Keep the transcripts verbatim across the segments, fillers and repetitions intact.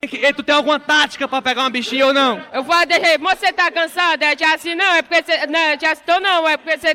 E tu tem alguma tática pra pegar uma bichinha ou não? Eu vou deixar, você tá cansado? É de assim não, é porque você. Não, de assim tô não, é porque você.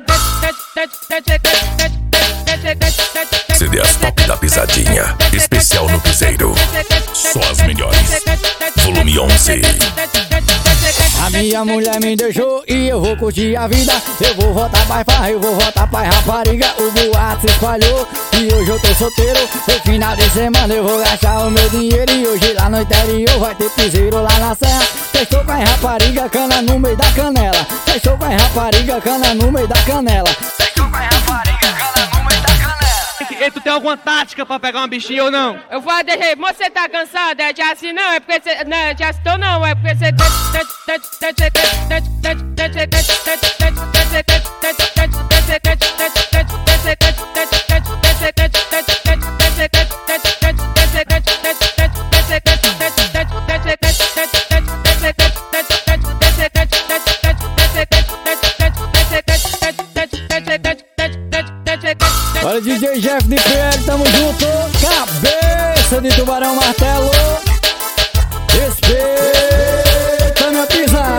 C Ds Top da Pisadinha, especial no piseiro. Só as melhores. Volume onze. A minha mulher me deixou e eu vou curtir a vida. Eu vou voltar pra farra, eu vou voltar pra rapariga. O boato se espalhou e hoje eu tô solteiro. No final de semana eu vou gastar o meu dinheiro. E hoje lá no interior vai ter piseiro lá na serra. Fechou com a rapariga, cana no meio da canela. Fechou com a rapariga, cana no meio da canela. Fechou com a rapariga, cana no meio da canela. E tu tem alguma tática pra pegar uma bichinha ou não? Eu vou deixar, você tá cansado? É de assim não, é porque você. Não, de assim tô não, é porque você. Olha, D J Jeff de P L, tamo junto. Cabeça de tubarão, martelo. Respeita minha pisada.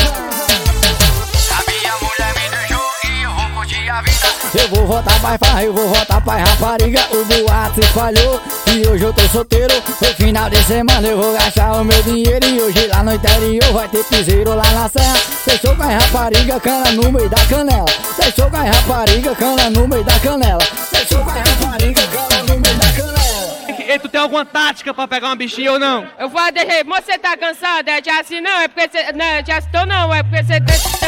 A minha mulher me deixou e eu vou curtir a vida. Eu vou voltar pra farra, eu vou voltar pra rapariga. O boato se espalhou e hoje eu tô solteiro. No final de semana eu vou gastar o meu dinheiro. E hoje lá no interior vai ter piseiro lá na serra. Fechou com a rapariga, cana no meio da canela. Fechou com a rapariga, cana no meio da canela. Fechou com a rapariga, cana no meio da canela. E tu tem alguma tática pra pegar uma bichinha ou não? Eu vou deixar, você tá cansado? É de assim não, é porque você. Não, de assim tô não, é porque você.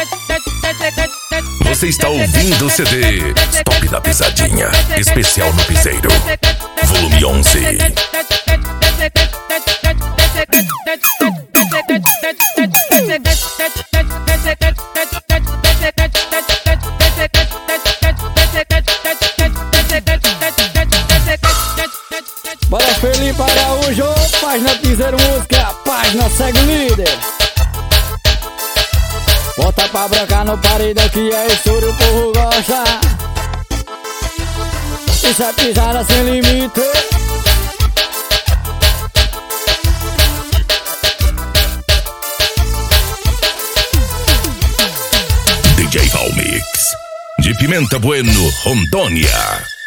Você está ouvindo o C D Top da Pisadinha, especial no piseiro. Volume onze. Bora Felipe Araújo, página Piseiro Música, página segue o líder. Bota pra brancar no paredão que é estouro, o povo gosta. Isso é pisada sem limite. D J Valmix, de Pimenta Bueno, Rondônia.